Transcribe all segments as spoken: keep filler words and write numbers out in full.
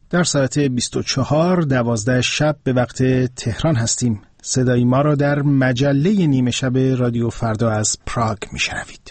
در ساعت بیست و چهار دوازده شب به وقت تهران هستیم. صدای ما را در مجله نیمه شب رادیو فردا از پراگ میشنوید.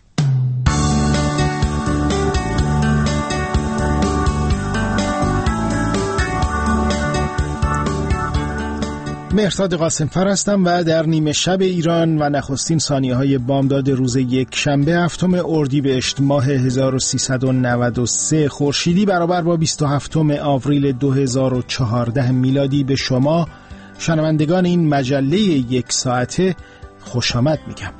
مهرزاد قاسمفر هستم و در نیمه شب ایران و نخستین ثانیه‌های بامداد روز یک شنبه هفتم اردیبهشت ماه هزار و سیصد و نود و سه خورشیدی برابر با بیست و هفتم آوریل دو هزار و چهارده میلادی به شما شنوندگان این مجله یک ساعته خوش آمد میگم.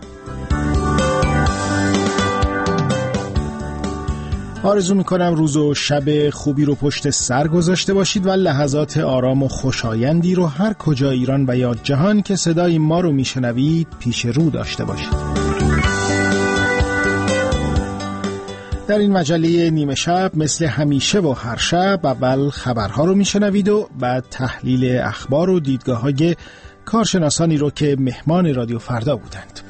آرزو میکنم روز و شب خوبی رو پشت سر گذاشته باشید و لحظات آرام و خوشایندی رو هر کجا ایران و یا جهان که صدای ما رو میشنوید پیش رو داشته باشید. در این مجله نیمه شب مثل همیشه و هر شب اول خبرها رو میشنوید و بعد تحلیل اخبار و دیدگاه‌های کارشناسانی رو که مهمان رادیو فردا بودند.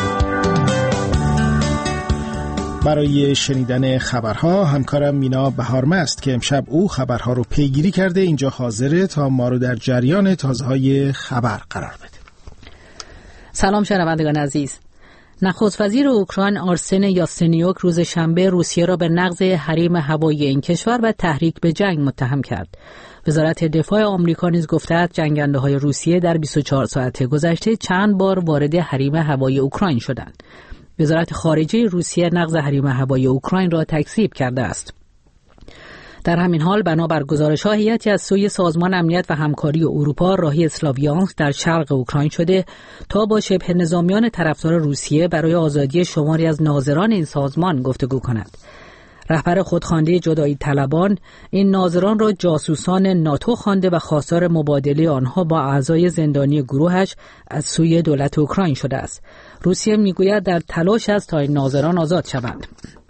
برای شنیدن خبرها همکارم مینا بهارمه است که امشب او خبرها رو پیگیری کرده اینجا حاضره تا ما رو در جریان تازه‌های خبر قرار بده. سلام شنوندگان عزیز. نخست وزیر اوکراین آرسن یاتسنیوک روز شنبه روسیه را به نقض حریم هوایی این کشور و تحریک به جنگ متهم کرد. وزارت دفاع آمریکا نیز گفته است جنگنده‌های روسیه در بیست و چهار ساعت گذشته چند بار وارد حریم هوایی اوکراین شدند. وزارت خارجه روسیه نقض حریم هوایی اوکراین را تکذیب کرده است. در همین حال بنابر گزارش‌ها هیئتی از سوی سازمان امنیت و همکاری اروپا راهی اسلاویانسک در شرق اوکراین شده تا با شبه نظامیان طرفدار روسیه برای آزادی شماری از ناظران این سازمان گفتگو کند. رهبر خودخوانده جدایی طلبان این ناظران را جاسوسان ناتو خوانده و خواستار مبادله آنها با اعضای زندانی گروهش از سوی دولت اوکراین شده است. روسیه میگوید در تلاش است تا این ناظران آزاد شوند.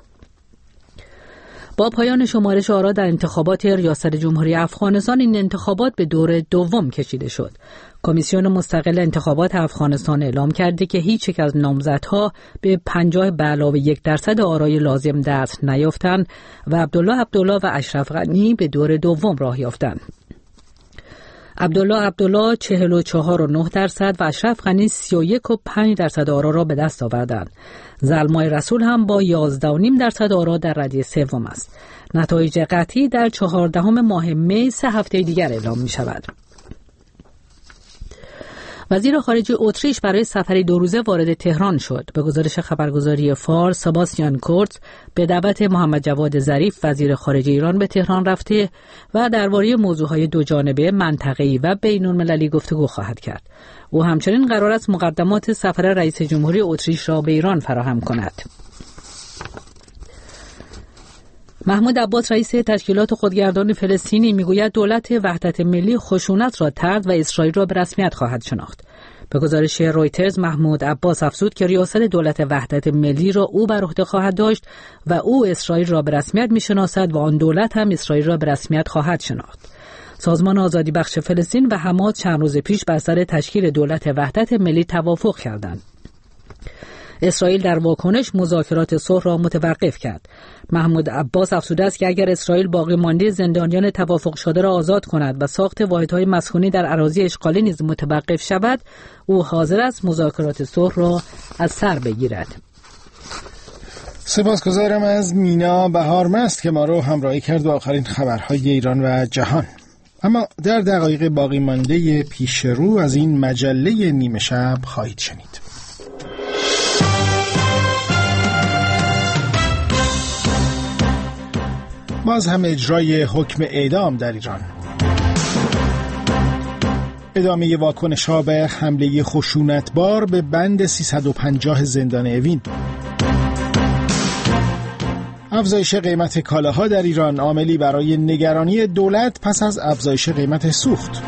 با پایان شمارش آرا در انتخابات ریاست جمهوری افغانستان این انتخابات به دور دوم کشیده شد. کمیسیون مستقل انتخابات افغانستان اعلام کرده که هیچ یک از نامزدها به پنجاه به علاوه یک درصد آرای لازم دست نیافتند و عبدالله عبدالله و اشرف غنی به دور دوم راه یافتند. عبدالله عبدالله چهل و چهار و نه درصد و اشرف غنی سی و یک و پنج درصد آرا را به دست آوردند. زلمای رسول هم با یازده و نیم درصد آرا در ردیف سوم است. نتایج قطعی در چهاردهم ماه می سه هفته دیگر اعلام می شود. وزیر خارجه اتریش برای سفری دو روزه وارد تهران شد. به گزارش خبرگزاری فارس، سباستیان کورتز به دعوت محمد جواد ظریف وزیر خارجه ایران به تهران رفته و درباره موضوعهای دو جانبه، منطقه‌ای و بین‌المللی گفتگو خواهد کرد. او همچنین قرار است مقدمات سفر رئیس جمهوری اتریش را به ایران فراهم کند. محمود عباس رئیس تشکیلات خودگردان فلسطینی میگوید دولت وحدت ملی خشونت را طرد و اسرائیل را به رسمیت خواهد شناخت. به گزارش رویترز محمود عباس افزود که ریاست دولت وحدت ملی را او بر عهده خواهد داشت و او اسرائیل را به رسمیت میشناسد و آن دولت هم اسرائیل را به رسمیت خواهد شناخت. سازمان آزادی بخش فلسطین و حماس چند روز پیش بر سر تشکیل دولت وحدت ملی توافق کردند. اسرائیل در واکنش مذاکرات صلح را متوقف کرد. محمود عباس افزوده است که اگر اسرائیل باقی مانده زندانیان توافق شده را آزاد کند و ساخت واحدهای مسکونی در اراضی اشغالی نیز متوقف شود، او حاضر است مذاکرات صلح را از سر بگیرد. سپاسگزارم از مینا بهارمه است که ما رو همراهی کرد با آخرین خبرهای ایران و جهان. اما در دقایق باقی مانده پیش رو از این مجله نیمه شب خواهید شنید. باز هم اجرای حکم اعدام در ایران. ادامه واکنش‌ها به حمله خشونتبار به بند سیصد و پنجاه زندان اوین. افزایش قیمت کالاها در ایران عاملی برای نگرانی دولت پس از افزایش قیمت سوخت.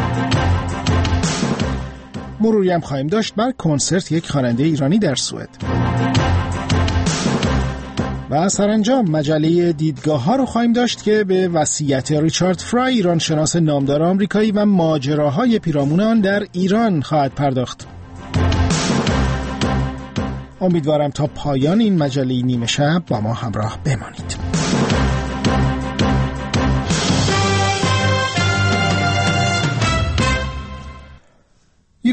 مروری هم خواهیم داشت بر کنسرت یک خواننده ایرانی در سوئد. و سرانجام مجله دیدگاه ها رو خواهیم داشت که به وصیت ریچارد فرای، ایران شناس نامدار آمریکایی و ماجراهای پیرامون آن در ایران خواهد پرداخت. امیدوارم تا پایان این مجله نیمه شب با ما همراه بمانید.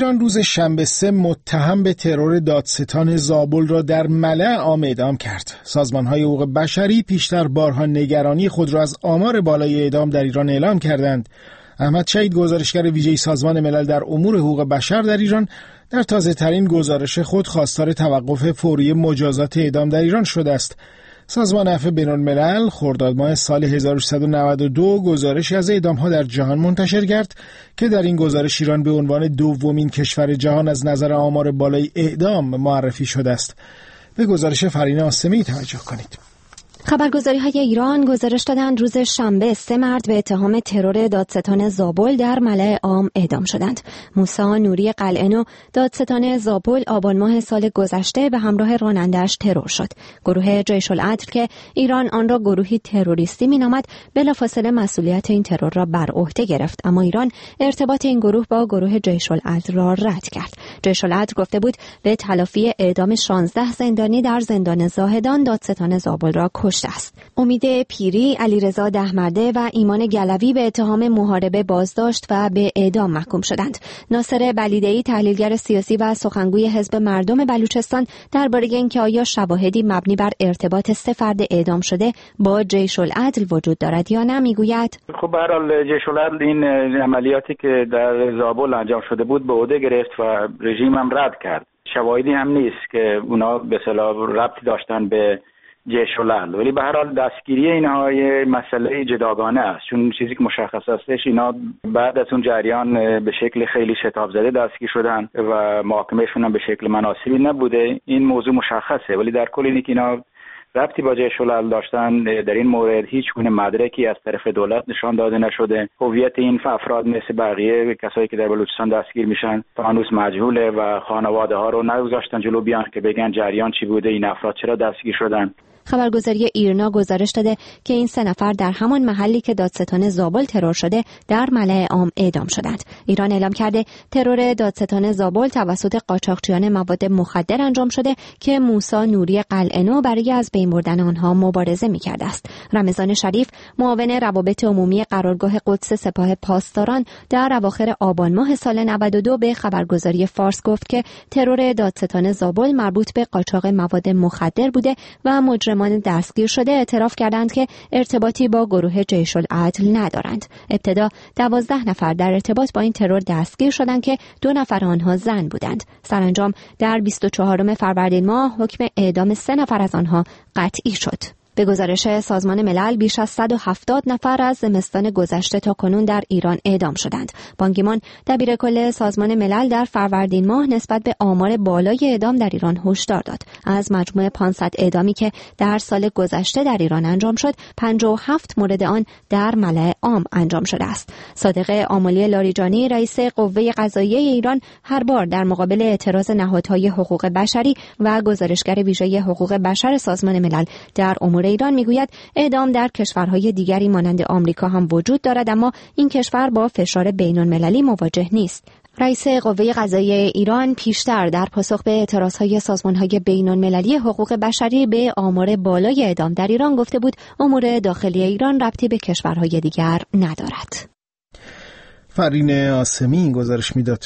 ایران روز شنبه سه متهم به ترور دادستان زابل را در ملأ عام اعدام کرد. سازمان‌های حقوق بشری پیشتر بارها نگرانی خود را از آمار بالای اعدام در ایران اعلام کردند. احمد شهید، گزارشگر ویژه سازمان ملل در امور حقوق بشر در ایران، در تازه‌ترین گزارش خود خواستار توقف فوری مجازات اعدام در ایران شده است. سازمان عفو بین‌الملل خرداد ماه سال هزار و سیصد و نود و دو گزارشی از اعدام‌ها در جهان منتشر کرد که در این گزارش ایران به عنوان دومین کشور جهان از نظر آمار بالای اعدام معرفی شده است. به گزارش فرین آسمی توجه کنید. خبرگزاری‌های ایران گزارش دادند روز شنبه سه مرد به اتهام ترور دادستان زابل در ملأ عام اعدام شدند. موسی نوری قلعه‌نو، دادستان زابل، آبان ماه سال گذشته به همراه راننده‌اش ترور شد. گروه جیش العدل که ایران آن را گروهی تروریستی می‌نامد، بلافاصله مسئولیت این ترور را بر عهده گرفت، اما ایران ارتباط این گروه با گروه جیش العدل را رد کرد. جیش العدل گفته بود به تلافی اعدام شانزده زندانی در زندان زاهدان دادستان زابل را است. امید پیری، علیرضا دهمرده و ایمان گلوی به اتهام محاربه بازداشت و به اعدام محکوم شدند. ناصر بلیده‌ای، تحلیلگر سیاسی و سخنگوی حزب مردم بلوچستان، درباره اینکه آیا شواهدی مبنی بر ارتباط سه فرد اعدام شده با جیش العدل وجود دارد یا نه، میگوید خب به هر حال جیش العدل این عملیاتی که در زابل انجام شده بود به عهده گرفت و رژیم هم رد کرد. شواهدی هم نیست که اونا به اصطلاح ربطی داشتن به جیش العدل، ولی به هر حال دستگیری اینها یه مسئله جداگانه است، چون چیزی که مشخص هستش اینا بعد از اون جریان به شکل خیلی شتاب زده دستگیر شدن و محاکمهشون هم به شکل مناسبی نبوده. این موضوع مشخصه، ولی در کل اینی که اینا ربطی با جیش العدل داشتن در این مورد هیچ گونه مدرکی از طرف دولت نشان داده نشده. هویت این افراد مثل بقیه کسایی که در بلوچستان دستگیر میشن تا هنوز مجهوله و خانواده ها رو نگذاشتن جلو بیان که بگن جریان چی بوده، این افراد چرا دستگیر شدن. خبرگزاری ایرنا گزارش داده که این سه نفر در همان محلی که دادستان زابل ترور شده در ملأ عام اعدام شدند. ایران اعلام کرده ترور دادستان زابل توسط قاچاقچیان مواد مخدر انجام شده که موسی نوری قلعه‌نو برای از بین بردن آنها مبارزه می‌کرده است. رمضان شریف، معاون روابط عمومی قرارگاه قدس سپاه پاسداران، در اواخر آبان ماه سال نود و دو به خبرگزاری فارس گفت که ترور دادستان زابل مربوط به قاچاق مواد مخدر بوده و مجرم مجرمان دستگیر شده اعتراف کردند که ارتباطی با گروه جیش العدل ندارند. ابتدا دوازده نفر در ارتباط با این ترور دستگیر شدند که دو نفر آنها زن بودند. سرانجام در بیست و چهارم فروردین ماه حکم اعدام سه نفر از آنها قطعی شد. به گزارش سازمان ملل بیش از صد و هفتاد نفر از زمستان گذشته تا کنون در ایران اعدام شدند. بان کی مون دبیر کل سازمان ملل در فروردین ماه نسبت به آمار بالای اعدام در ایران هشدار داد. از مجموع پانصد اعدامی که در سال گذشته در ایران انجام شد، پنجاه و هفت مورد آن در ملأ عام انجام شده است. صادق آملی لاریجانی، رئیس قوه قضاییه ایران، هر بار در مقابل اعتراض نهادهای حقوق بشری و گزارشگر ویژه حقوق بشر سازمان ملل در امور ایران میگوید اعدام در کشورهای دیگری مانند آمریکا هم وجود دارد، اما این کشور با فشار بین‌المللی مواجه نیست. رئیس قوه قضاییه ایران پیشتر در پاسخ به اعتراضهای سازمانهای بین‌المللی حقوق بشری به آمار بالای اعدام در ایران گفته بود امور داخلی ایران ربطی به کشورهای دیگر ندارد. فرین آسمی این گزارش میداد.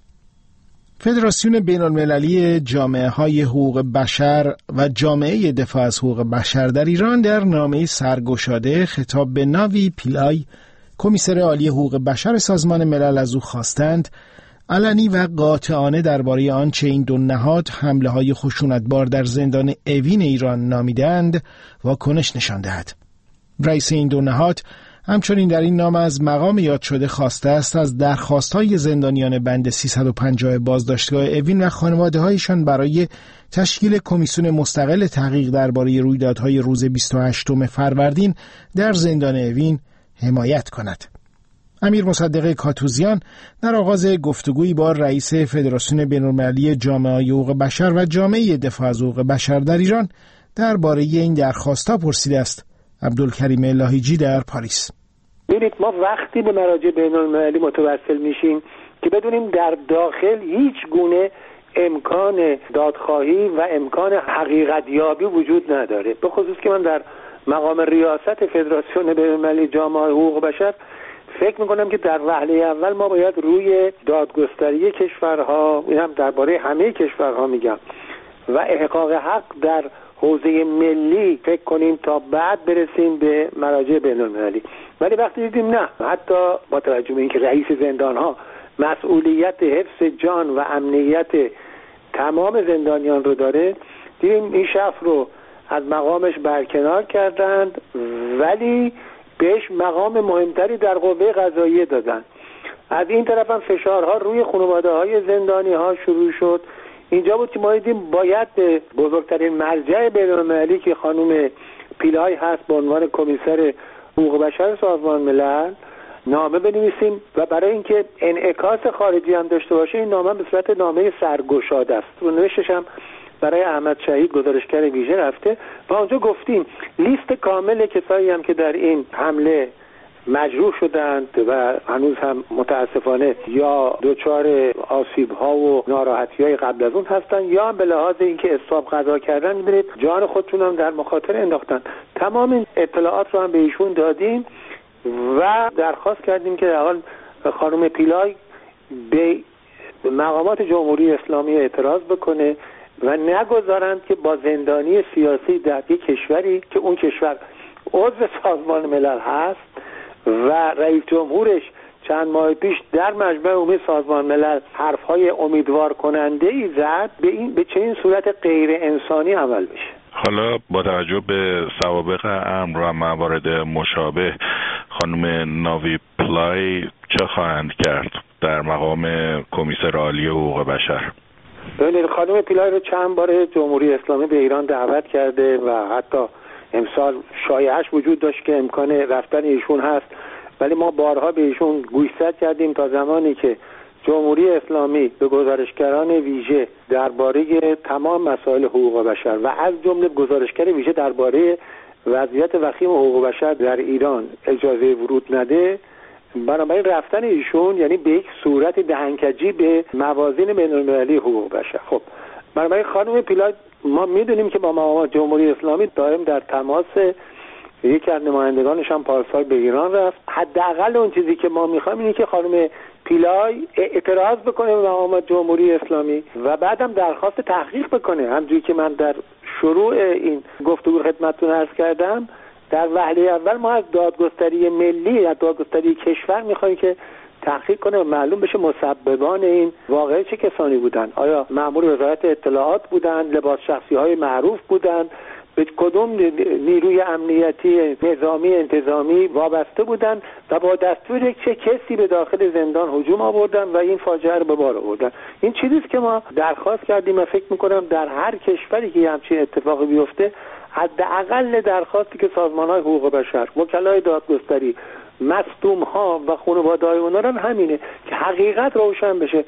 فدراسیون بین‌المللی جامعه‌های حقوق بشر و جامعه دفاع از حقوق بشر در ایران در نامه سرگشاده خطاب به ناوی پیلای، کمیسر عالی حقوق بشر سازمان ملل، از او خواستند علنی و قاطعانه درباره آنچه این دو نهاد حمله‌های خشونتبار در زندان اوین ایران نامیدند واکنش نشان دهد. رئیس این دو نهاد همچنین در این نامه از مقام یاد شده خواسته است از درخواست‌های زندانیان بند سیصد و پنجاه بازداشتگاه اوین و خانواده‌هایشان برای تشکیل کمیسیون مستقل تحقیق درباره رویدادهای روز بیست و هشتم فروردین در زندان اوین حمایت کند. امیر مصدق کاتوزیان در آغاز گفتگویی با رئیس فدراسیون بین‌المللی جامعه‌های حقوق بشر و جامعه دفاع از حقوق بشر در ایران درباره این درخواست‌ها پرسیده است. عبدالکریم لاهیجی در پاریس. ببینید، ما وقتی به مراجع بین‌المللی متوسل میشیم که بدونیم در داخل هیچ گونه امکان دادخواهی و امکان حقیقت یابی وجود نداره، به خصوص که من در مقام ریاست فدراسیون بین‌المللی جامعه حقوق بشر فکر میکنم که در وهله اول ما باید روی دادگستری کشورها، این هم درباره همه کشورها میگم، و احقاق حق در حوزه ملی فکر کنیم تا بعد برسیم به مراجع بین‌المللی. ولی وقتی دیدیم نه، حتی با توجه به اینکه رئیس زندانها مسئولیت حفظ جان و امنیت تمام زندانیان رو داره، دیدیم این شخص رو از مقامش برکنار کردند ولی بهش مقام مهمتری در قوه قضاییه دادن. از این طرف هم فشارها روی خانواده‌های زندانی ها شروع شد. اینجا بود که ما دیدیم باید بزرگترین مرجع بین‌المللی که خانم پیلای هست به عنوان کمیسر حقوق بشر سازمان ملل نامه بنویسیم و برای اینکه انعکاس خارجی هم داشته باشه این نامه به صورت نامه سرگشاده است و نوشتش هم برای احمد شهید گزارشگر ویژه رفته و اونجا گفتیم لیست کامل کسایی هم که در این حمله مجروح شدند و هنوز هم متاسفانه یا دچار آسیب ها و ناراحتی های قبل از اون هستن یا هم به لحاظ اینکه اسباب قضا کردن میبینید جان خودشون هم در مخاطره انداختن. تمام این اطلاعات رو هم به ایشون دادیم و درخواست کردیم که در حال خانم پیلای به مقامات جمهوری اسلامی اعتراض بکنه و نگذارند که با زندانی سیاسی در یک کشوری که اون کشور عضو سازمان ملل هست و رئیس جمهورش چند ماه پیش در مجمع عمومی سازمان ملل حرفهای امیدوار کننده ای زد، به این به چنین صورت غیر انسانی عمل بشه. حالا با توجه به سوابق امر و موارد مشابه خانم ناوی پلای چه خواهند کرد در مقام کمیسر عالی حقوق بشر؟ ببینید خانم پیلای رو چند بار جمهوری اسلامی به ایران دعوت کرده و حتی امسال شایعش وجود داشت که امکان رفتن ایشون هست، ولی ما بارها به ایشون گوشزد کردیم تا زمانی که جمهوری اسلامی به گزارشگران ویژه درباره تمام مسائل حقوق بشر و از جمله گزارشگر ویژه درباره وضعیت وخیم حقوق بشر در ایران اجازه ورود نده، بنابراین رفتن ایشون یعنی به یک صورت دهنکجی به موازین بین‌المللی حقوق بشر. خب بنابراین خانم پیلای ما میدونیم که با مقامات جمهوری اسلامی دائم در تماس، یکی از نمایندگانش هم پارسال به ایران رفت. حداقل اون چیزی که ما میخوایم اینه که خانم پیلای اعتراض بکنه به مقامات جمهوری اسلامی و بعدم درخواست تحقیق بکنه. همونجوری که من در شروع این گفتگو خدمتتون عرض کردم، در وهله اول ما از دادگستری ملی، از دادگستری کشور میخوایم که تحقیق کنه و معلوم بشه مسببان این واقعه چه کسانی بودن. آیا مأمور وزارت اطلاعات بودن، لباس شخصی های معروف بودن، به کدوم نیروی امنیتی نظامی انتظامی وابسته بودن و با دستور چه کسی به داخل زندان هجوم آوردن و این فاجعه رو به بار آوردن. این چیزیست که ما درخواست کردیم و فکر میکنم در هر کشوری که همچین اتفاقی بیفته حداقل درخواستی که سازمان‌های حقوق بشر، وکلای دادگستری، مصدوم‌ها و خانواده‌های اونها هم همینه که حقیقت روشن بشه.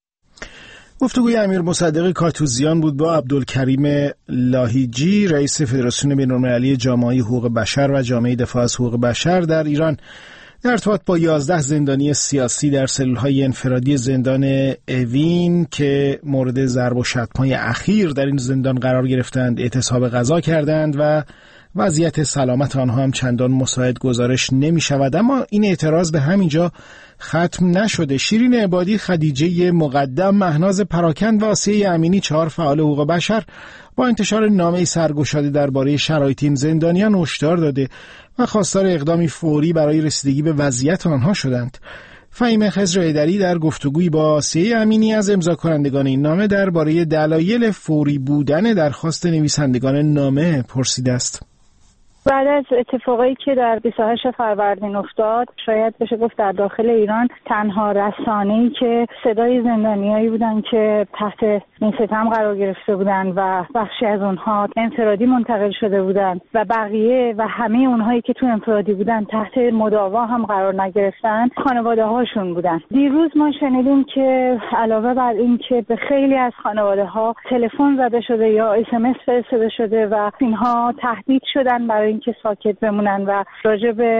گفتگوی امیر مصدق کاتوزیان بود با عبدالکریم لاهیجی، رئیس فدراسیون بین‌المللی جامعه حقوق بشر و جامعه دفاع از حقوق بشر در ایران، در ارتباط با یازده زندانی سیاسی در سلول‌های انفرادی زندان اوین که مورد ضرب و شتم‌های اخیر در این زندان قرار گرفتند اعتصاب غذا کردند و وضعیت سلامت آنها هم چندان مساعد گزارش نمی شود. اما این اعتراض به همینجا ختم نشده. شیرین عبادی، خدیجه مقدم، مهناز پراکند و آسیه امینی، چهار فعال حقوق بشر، با انتشار نامه سرگشاده درباره شرایط این زندانیان هشدار داده و خواستار اقدامی فوری برای رسیدگی به وضعیت آنها شدند. فهیم خضر ایدری در گفتگوی با آسیه امینی از امضا کنندگان این نامه درباره دلایل فوری بودن درخواست نویسندگان نامه پرسیده است. بعد از اتفاقایی که در بیست و هشت فروردین افتاد، شاید بشه گفت در داخل ایران تنها رسانه‌ای که صدای زندانیایی بودن که تحت این ستم قرار گرفته بودن و بخشی از اونها انفرادی منتقل شده بودن و بقیه و همه اونهایی که تو انفرادی بودن تحت مداوا هم قرار نگرفتن خانواده هاشون بودن. دیروز ما شنیدیم که علاوه بر این که به خیلی از خانواده ها تلفن زده شده یا اس ام اس فرستاده شده و اینها تهدید شدن برای اینکه ساکت بمونن و راجع به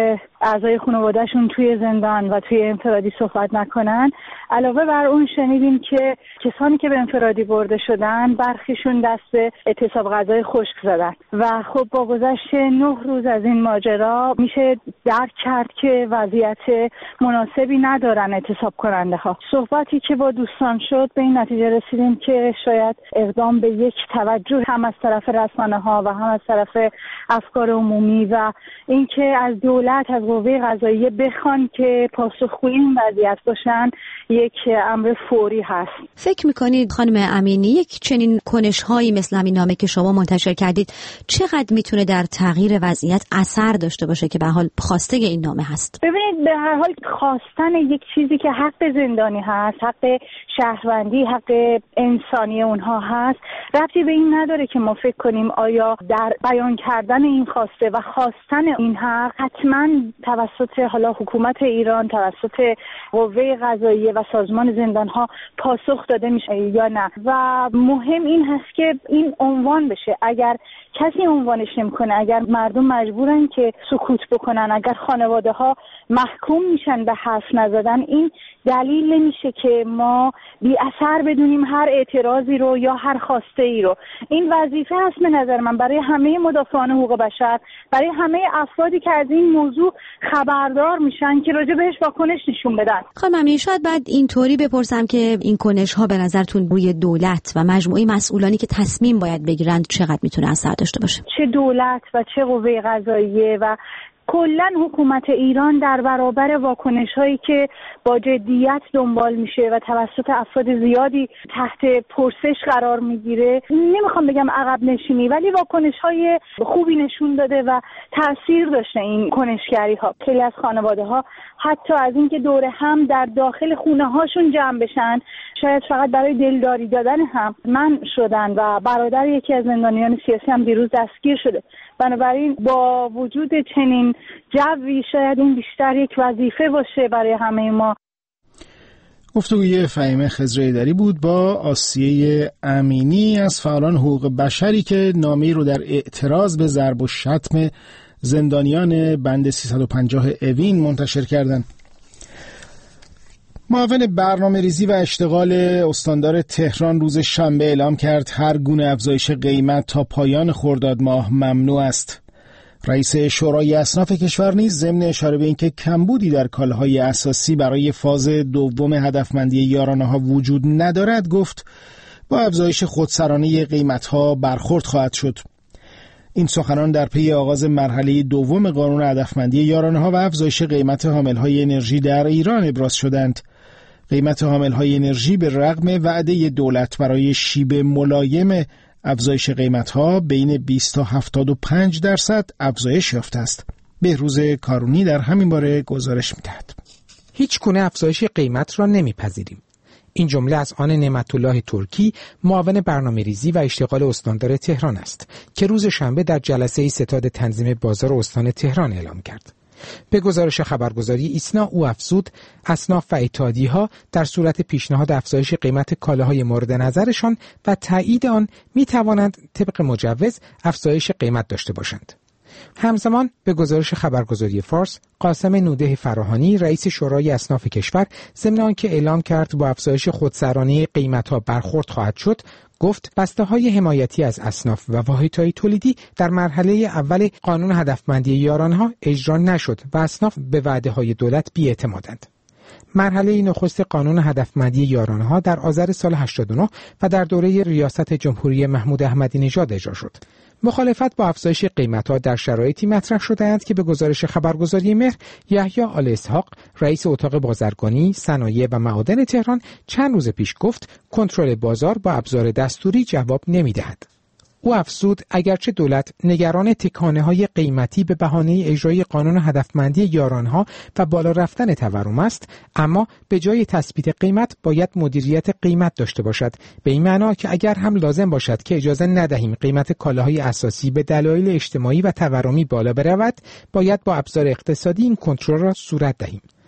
اعضای خانوادهشون توی زندان و توی انفرادی صحبت نکنن. علاوه بر اون شنیدیم که کسانی که به انفرادی برده شدن برخیشون دست اعتصاب غذای خشک زدن و خب با گذشت نه روز از این ماجرا میشه درک کرد که وضعیت مناسبی ندارن اعتصاب کننده ها. صحبتی که با دوستان شد به این نتیجه رسیدیم که شاید اقدام به یک توجه هم از طرف رسانه ها و هم از طرف افکار عمومی و اینکه از دولت، از قوه قضاییه بخوان که پاسخگوی این وضعیت باشن یک امر فوری هست. فکر میکنید خانم امینی یک چنین کنش‌هایی مثل همین نامه که شما منتشر کردید چقدر میتونه در تغییر وضعیت اثر داشته باشه که به حال خواسته این نامه هست؟ ببینید، به هر حال خواستن یک چیزی که حق زندانی هست، حق شهروندی، حق انسانی اونها هست، ربطی به این نداره که ما فکر کنیم آیا در بیان کردن این خواسته و خواستن این حق حتما توسط حالا حکومت ایران، توسط قوه قضاییه و سازمان زندان‌ها پاسخ داده میشه یا نه. و مهم این هست که این عنوان بشه. اگر کسی عنوانش نمی‌کنه، اگر مردم مجبورن که سکوت بکنن، اگر خانواده‌ها محکوم میشن به حرف نزدن، این دلیل نمیشه که ما بی اثر بدونیم هر اعتراضی رو یا هر خواسته ای رو. این وظیفه است به نظر من برای همه مدافعان حقوق بشر، برای همه افرادی که از این موضوع خبردار میشن که راجع بهش واکنش نشون بدن. خانم امینی، شاید بعد اینطوری بپرسم که این کنش ها به نظرتون روی دولت و مجموعه مسئولانی که تصمیم باید بگیرند چقدر میتونه اثر داشته باشه؟ چه دولت و چه قوه قضاییه و کلاً حکومت ایران در برابر واکنش‌هایی که با جدیت دنبال میشه و توسط افراد زیادی تحت پرسش قرار میگیره، نمیخوام بگم عقب نشینی، ولی واکنش‌های خوبی نشون داده و تأثیر داشته این کنشگری‌ها. خیلی از خانواده‌ها حتی از اینکه دور هم در داخل خونه‌هاشون جمع بشن، شاید فقط برای دلداری دادن هم منع شدن و برادر یکی از زندانیان سیاسی هم دیروز دستگیر شده. بنابراین با وجود چنین جوی شاید این بیشتر یک وظیفه باشه برای همه ما. گفتگوی فهیمه خضرایدری بود با آسیه امینی از فعالان حقوق بشری که نامه‌ای رو در اعتراض به ضرب و شتم زندانیان بند سیصد و پنجاه اوین منتشر کردند. معاون برنامه ریزی و اشتغال استاندار تهران روز شنبه اعلام کرد هر گونه افزایش قیمت تا پایان خرداد ماه ممنوع است. رئیس شورای اصناف کشور نیز ضمن اشاره به اینکه کمبودی در کالاهای اساسی برای فاز دوم هدفمندی یارانه‌ها وجود ندارد گفت با افزایش خودسرانه قیمت‌ها برخورد خواهد شد. این سخنان در پی آغاز مرحله دوم قانون هدفمندی یارانه‌ها و افزایش قیمت حامل‌های انرژی در ایران ابراز شدند. قیمت حامل‌های انرژی به رغم وعده دولت برای شیب ملایم افزایش قیمت‌ها بین بیست تا هفتاد و پنج درصد افزایش یافته است. بهروز کارونی در همین باره گزارش می‌دهد. هیچ گونه افزایش قیمت را نمی‌پذیریم. این جمله از آن نعمت‌الله ترکی، معاون برنامه‌ریزی و اشتغال استاندار تهران است که روز شنبه در جلسه ستاد تنظیم بازار استان تهران اعلام کرد. به گزارش خبرگزاری ایسنا او افزود اصناف و اتحادیه‌ها در صورت پیشنهاد افزایش قیمت کالاهای مورد نظرشان و تایید آن می‌توانند طبق مجوز افزایش قیمت داشته باشند. همزمان به گزارش خبرگزاری فارس، قاسم نوده فراهانی رئیس شورای اصناف کشور ضمن آنکه اعلام کرد با افزایش خودسرانه قیمت‌ها برخورد خواهد شد، گفت بسته‌های حمایتی از اصناف و واحدهای تولیدی در مرحله اول قانون هدفمندی یارانه‌ها اجرا نشد و اصناف به وعده‌های دولت بی‌اعتمادند. مرحله نخست قانون هدفمندی یارانه‌ها در آذر سال هشتاد و نه و در دوره ریاست جمهوری محمود احمدی نژاد اجرا شد. مخالفت با افزایش قیمت‌ها در شرایطی مطرح شده‌اند که به گزارش خبرگزاری مهر، یحیی آل اسحاق رئیس اتاق بازرگانی، صنایع و معادن تهران چند روز پیش گفت کنترل بازار با ابزار دستوری جواب نمی‌دهد. او افزود اگرچه دولت نگران تکانه‌های قیمتی به بهانه اجرای قانون هدفمندی یارانه‌ها و بالا رفتن تورم است، اما به جای تثبیت قیمت باید مدیریت قیمت داشته باشد، به این معنا که اگر هم لازم باشد که اجازه ندهیم قیمت کالاهای اساسی به دلایل اجتماعی و تورمی بالا برود، باید با ابزار اقتصادی این کنترل را صورت دهیم.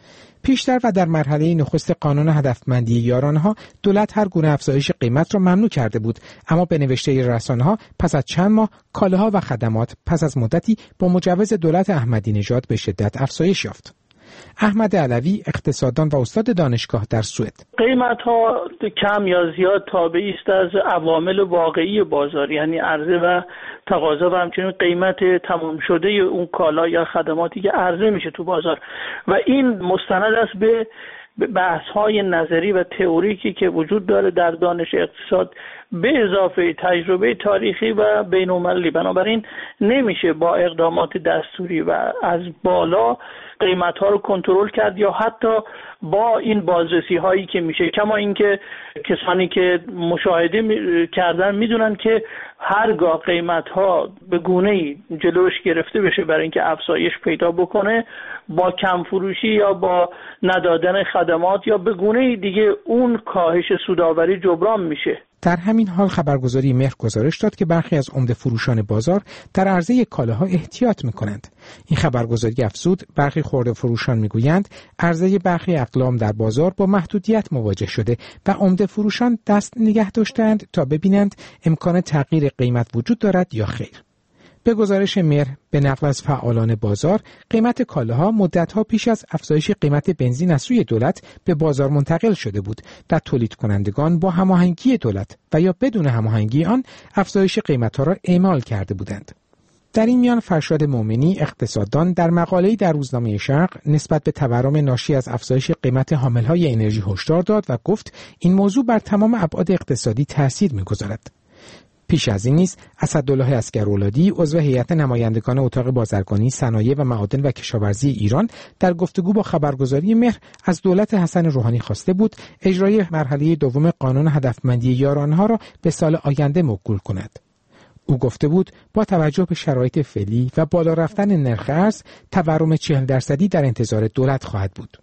پیشتر و در مرحله نخست قانون هدفمندی یارانه‌ها دولت هر گونه افزایش قیمت را ممنوع کرده بود، اما به نوشته رسانه‌ها پس از چند ماه کالاها و خدمات پس از مدتی با مجوز دولت احمدی نژاد به شدت افزایش یافت. احمد علوی اقتصاددان و استاد دانشگاه در سوئد: قیمت ها کم یا زیاد تابعی است از عوامل واقعی بازار، یعنی عرضه و تقاضا و همچنین قیمت تمام شده اون کالا یا خدماتی که عرضه میشه تو بازار و این مستند است به بحث های نظری و تئوریکی که وجود داره در دانش اقتصاد به اضافه تجربه تاریخی و بین‌المللی. بنابراین نمیشه با اقدامات دستوری و از بالا قیمت ها رو کنترل کرد یا حتی با این بازرسی هایی که میشه. کما اینکه کسانی که مشاهده کردن میدونن که هرگاه قیمت ها به گونه‌ای جلوش گرفته بشه برای اینکه افزایش پیدا بکنه، با کم فروشی یا با ندادن خدمات یا به گونه‌ای دیگه اون کاهش سودآوری جبران میشه. در همین حال خبرگزاری مهر گزارش داد که برخی از عمده فروشان بازار در عرضه کالاها احتیاط می‌کنند. این خبرگزاری افزود برخی خرده فروشان می‌گویند عرضه برخی اقلام در بازار با محدودیت مواجه شده و عمده فروشان دست نگه داشتند تا ببینند امکان تغییر قیمت وجود دارد یا خیر. به گزارش مهر به نقل از فعالان بازار، قیمت کالاها مدت‌ها پیش از افزایش قیمت بنزین از سوی دولت به بازار منتقل شده بود و تولید کنندگان با هماهنگی دولت و یا بدون هماهنگی آن افزایش قیمت‌ها را اعمال کرده بودند. در این میان فرشاد مومنی اقتصاددان در مقاله‌ای در روزنامه شرق نسبت به تورم ناشی از افزایش قیمت حامل‌های انرژی هشدار داد و گفت این موضوع بر تمام ابعاد اقتصادی تاثیر می‌گذارد. پیش از این نیز اسدالله عسگرولادی عضو هیئت نمایندگان اتاق بازرگانی، صنایع و معادن و کشاورزی ایران در گفتگو با خبرگزاری مهر از دولت حسن روحانی خواسته بود اجرای مرحله دوم قانون هدفمندی یارانه‌ها را به سال آینده موکول کند. او گفته بود با توجه به شرایط فعلی و بالا رفتن نرخ ارز، تورم چهل درصدی در انتظار دولت خواهد بود.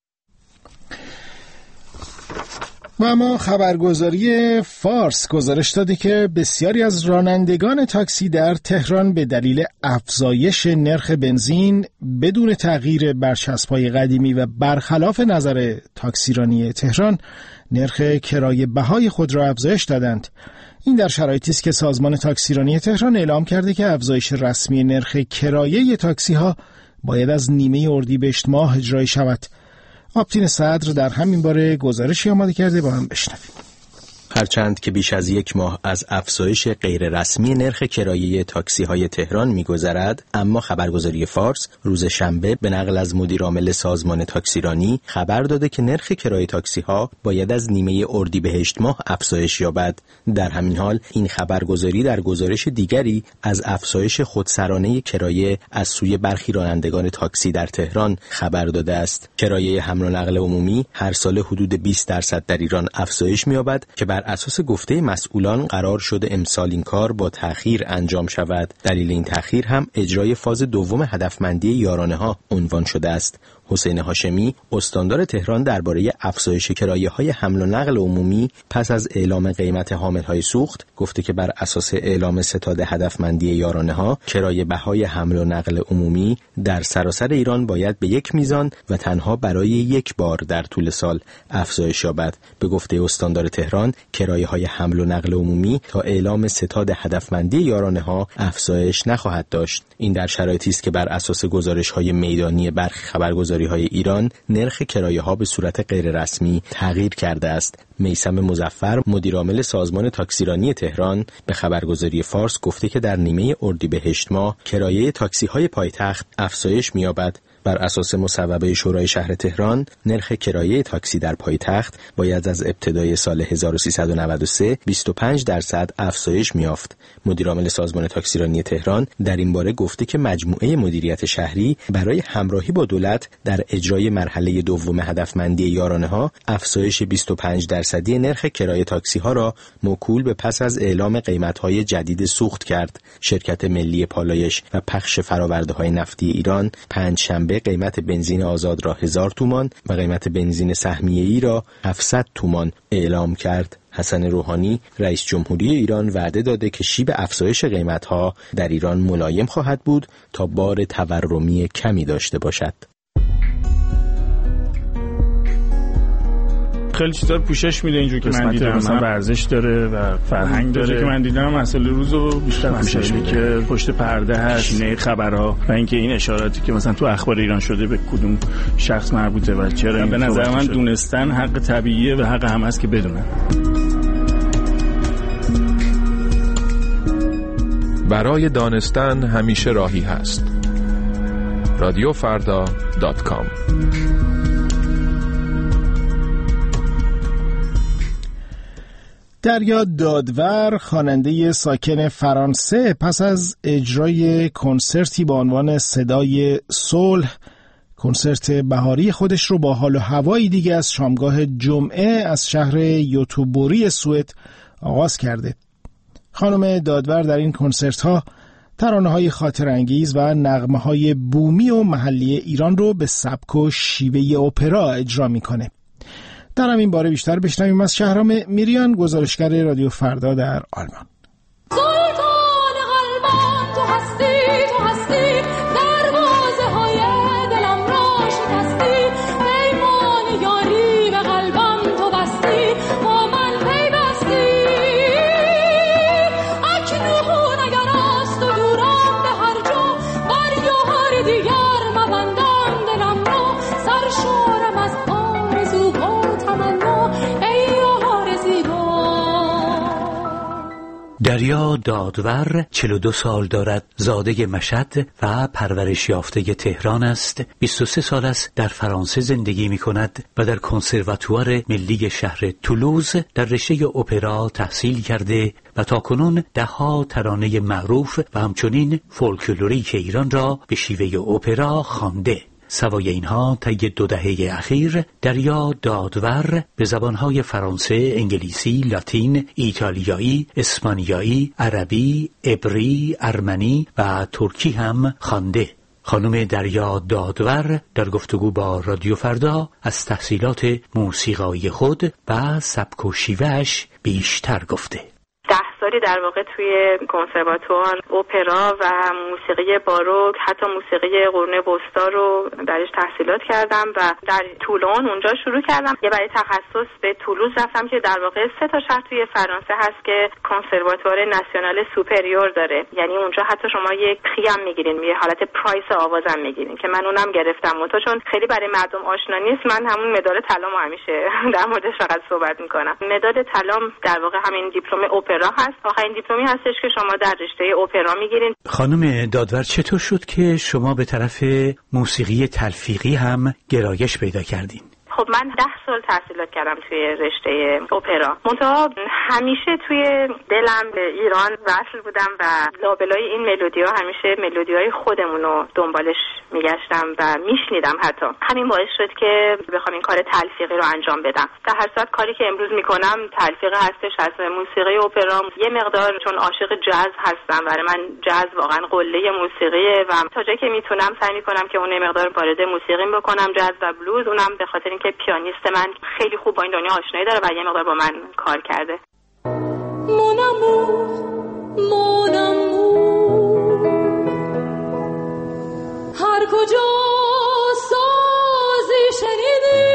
و اما خبرگزاری فارس گزارش داده که بسیاری از رانندگان تاکسی در تهران به دلیل افزایش نرخ بنزین بدون تغییر برچسب‌های قدیمی و برخلاف نظر تاکسیرانی تهران نرخ کرایه بهای خود را افزایش دادند. این در شرایطی است که سازمان تاکسیرانی تهران اعلام کرده که افزایش رسمی نرخ کرایه تاکسی‌ها باید از نیمه اردیبهشت ماه اجرایی شود. آپتین صدر در همین باره گزارشی آماده کرده، با هم بشنویم. هرچند که بیش از یک ماه از افزایش غیر رسمی نرخ کرایه تاکسی های تهران می‌گذرد، اما خبرگزاری فارس روز شنبه به نقل از مدیرعامل سازمان تاکسیرانی خبر داده که نرخ کرایه تاکسی ها باید از نیمه اردیبهشت ماه افزایش یابد. در همین حال این خبرگزاری در گزارش دیگری از افزایش خودسرانه کرایه از سوی برخی رانندگان تاکسی در تهران خبر داده است. کرایه حمل و نقل عمومی هر سال حدود بیست درصد در ایران افزایش می‌یابد که بر اساس گفته مسئولان قرار شده امسال این کار با تأخیر انجام شود. دلیل این تأخیر هم اجرای فاز دوم هدفمندی یارانه‌ها عنوان شده است. حسین هاشمی استاندار تهران درباره افزایش کرایه‌های حمل و نقل عمومی پس از اعلام قیمت حامل‌های سوخت گفته که بر اساس اعلام ستاد هدفمندی یارانه‌ها کرایه بهای حمل و نقل عمومی در سراسر ایران باید به یک میزان و تنها برای یک بار در طول سال افزایش یابد. به گفته استاندار تهران کرایه‌های حمل و نقل عمومی تا اعلام ستاد هدفمندی یارانه‌ها افزایش نخواهد داشت. این در شرایطی است که بر اساس گزارش‌های میدانی برخی خبرگزاری های ایران نرخ کرایه ها به صورت غیر رسمی تغییر کرده است. میثم مظفر مدیرعامل سازمان تاکسیرانی تهران به خبرگزاری فارس گفته که در نیمه اردیبهشت ماه کرایه تاکسی های پایتخت افزایش می‌یابد. بر اساس مصوبه شورای شهر تهران نرخ کرایه تاکسی در پایتخت باید از ابتدای سال هزار و سیصد و نود و سه بیست و پنج درصد افزایش می‌یافت. مدیرعامل سازمان تاکسیرانی تهران در این باره گفته که مجموعه مدیریت شهری برای همراهی با دولت در اجرای مرحله دوم هدفمندی یارانه‌ها افزایش بیست و پنج درصدی نرخ کرایه تاکسی‌ها را موکول به پس از اعلام قیمت‌های جدید سوخت کرد. شرکت ملی پالایش و پخش فرآورده‌های نفتی ایران پنجشنبه قیمت بنزین آزاد را هزار تومان و قیمت بنزین سهمیه‌ای را هفتصد تومان اعلام کرد. حسن روحانی رئیس جمهوری ایران وعده داده که شیب افزایش قیمت‌ها در ایران ملایم خواهد بود تا بار تورمی کمی داشته باشد. خیلی چیزا رو پوشش میده. اینجور که من دیدم مثلا ورزش داره و فرهنگ داره که من دیدم مسائل روزو بیشتر پوشش میده که پشت پرده هست، نه خبرها و اینکه این اشاراتی که مثلا تو اخبار ایران شده به کدوم شخص مربوطه و چرا. به نظر من دونستن حق طبیعیه و حق هم هست که بدونن. برای دانستن همیشه راهی هست. رادیو فردا دات کام. دریا دادور، خواننده ساکن فرانسه، پس از اجرای کنسرتی با عنوان صدای صلح، کنسرت بهاری خودش رو با حال و هوایی دیگه از شامگاه جمعه از شهر یوتوبوری سوئد آغاز کرده. خانم دادور در این کنسرت ها ترانه‌های خاطرانگیز و نغمه‌های بومی و محلی ایران رو به سبک و شیوه اپرا اجرا میکنه. در همین باره بیشتر بشنویم از شهرام میریان، گزارشگر رادیو فردا در آلمان. دریا دادور چهل و دو سال دارد، زاده مشهد و پرورش یافته تهران است. بیست و سه سال است در فرانسه زندگی می کند و در کنسرواتوار ملی شهر تولوز در رشته اپرا تحصیل کرده و تاکنون ده ها ترانه معروف و همچنین فولکلوریک ایران را به شیوه اپرا خوانده. سوای اینها طی دو دهه اخیر دریا دادور به زبانهای فرانسه، انگلیسی، لاتین، ایتالیایی، اسپانیایی، عربی، عبری، ارمنی و ترکی هم خوانده. خانم دریا دادور در گفتگو با رادیو فردا از تحصیلات موسیقایی خود و سبک و شیوه‌اش بیشتر گفته. ده سالی در واقع توی کنسرواتوار اپرا و موسیقی باروک، حتی موسیقی قرون وسطا رو درش تحصیلات کردم و در تولون اونجا شروع کردم. یه برای تخصص به تولوز رفتم که در واقع سه تا شهر توی فرانسه هست که کنسرواتوار ناسیونال سوپریور داره، یعنی اونجا حتی شما یک پری هم میگیرین، یه حالت پرایس آوازم میگیرین که من اونم گرفتم. منتها چون خیلی برای مردم آشنا نیست، من همون مدال طلامو همیشه در موردش فقط صحبت میکنم. مدال طلام در واقع همین دیپلم اپرا هست، آخرین دیپلمی هستش که شما در رشته اپرا میگیرین. خانم دادور چطور شد که شما به طرف موسیقی تلفیقی هم گرایش پیدا کردین؟ خب من ده سال تحصیلات کردم توی رشته اپرا، منتها همیشه توی دلم به ایران وصل بودم و لابلای این ملودی‌ها همیشه ملودی‌های خودمون رو دنبالش میگشتم و میشنیدم. حتی همین باعث شد که بخوام این کار تلفیقی رو انجام بدم. در هر صورت کاری که امروز میکنم تلفیق هستش، از موسیقی اپرا. یه مقدار چون عاشق جاز هستم، برای من جاز واقعا قله موسیقیه و تا جایی که میتونم سعی میکنم که اون مقدار وارد موسیقی بکنم، جاز و بلوز. اونم به خاطر اینکه پیانیست من خیلی خوب با این دنیا آشنایی داره و یه مقدار با من کار کرده. Mon amour, mon amour هر کجا سازی شنیدی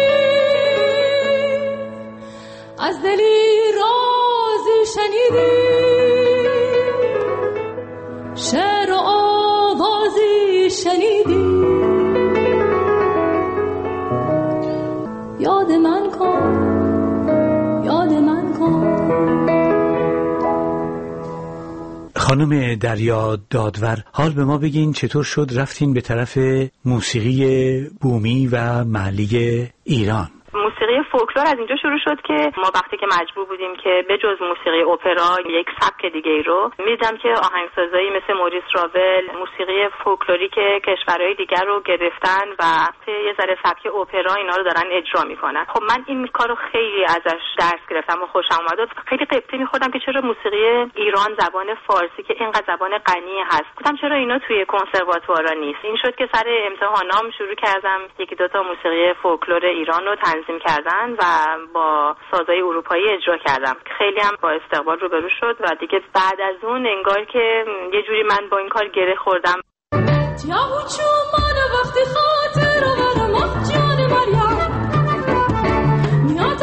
از دلی رازی شنیدی شعر و آوازی شنیدی یاد من کن یاد من کن. خانم دریا دادور، حال به ما بگین چطور شد رفتین به طرف موسیقی بومی و محلی ایران؟ موسیقی فولکلور از اینجا شروع شد که ما وقتی که مجبور بودیم که به جز موسیقی اپرا یک سبک دیگه ای رو میدیدم که آهنگسازایی مثل موریس راول موسیقی فولکلوریک کشورهای دیگر رو گرفتن و یه ذره سبک اپرا اینا رو دارن اجرا میکنن. خب من این کارو خیلی ازش درس گرفتم و خوشم اومد و خیلی قبطی میخوردم که چرا موسیقی ایران زبان فارسی که اینقدر زبان غنی هست، گفتم چرا اینا توی کنسرواتوارا نیست. این شد که سر امتحانام شروع کردم یکی دو تا موسیقی فولکلور ایران رو تنظیم کردن و با سازهای اروپایی اجرا کردم. خیلی هم با استقبال روبرو شد و دیگه بعد از اون انگار که یه جوری من با این کار گره خوردم. وقتی خاطر و برم جان مریم میاد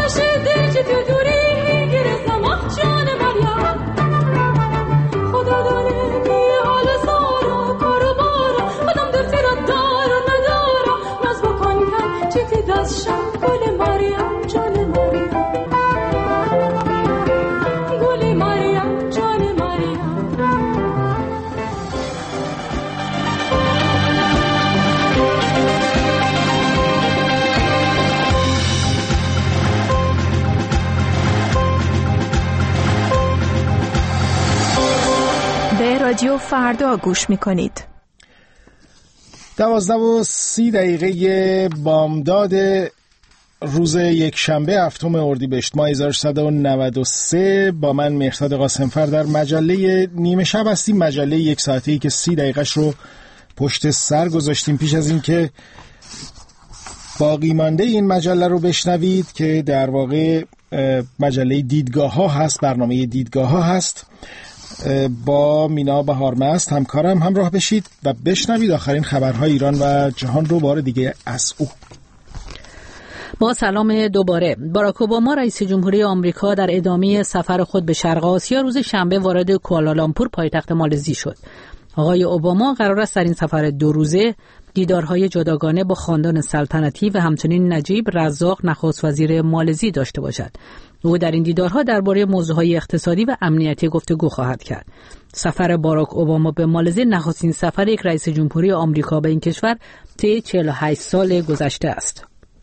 رادیو فردا گوش میکنید. دوازده و سی دقیقه بامداد روز یک شنبه هفتم اردیبهشت ماه هزار و سیصد و نود و سه با من مهرداد قاسمفر در مجله نیمه شب هستیم. مجله یک ساعته‌ای که سی دقیقهش رو پشت سر گذاشتیم. پیش از این که باقی مانده این مجله رو بشنوید که در واقع مجله دیدگاه ها هست، برنامه دیدگاه ها هست، با مینا بهارمست همکارم همراه بشید و بشنوید آخرین خبرهای ایران و جهان رو بار دیگه از او. با سلام دوباره. باراک اوباما رئیس جمهوری آمریکا در ادامه سفر خود به شرق آسیا روز شنبه وارد کوالالامپور پایتخت مالزی شد. آقای اوباما قرار است در این سفر دو روزه دیدارهای جداگانه با خاندان سلطنتی و همچنین نجیب رزاق نخست وزیر مالزی داشته باشد. او در این دیدارها درباره موضوعهای اقتصادی و امنیتی گفتگو خواهد کرد. سفر باراک اوباما به مالزی نخستین سفر یک رئیس جمهوری آمریکا به این کشور طی چهل و هشت سال گذشته است.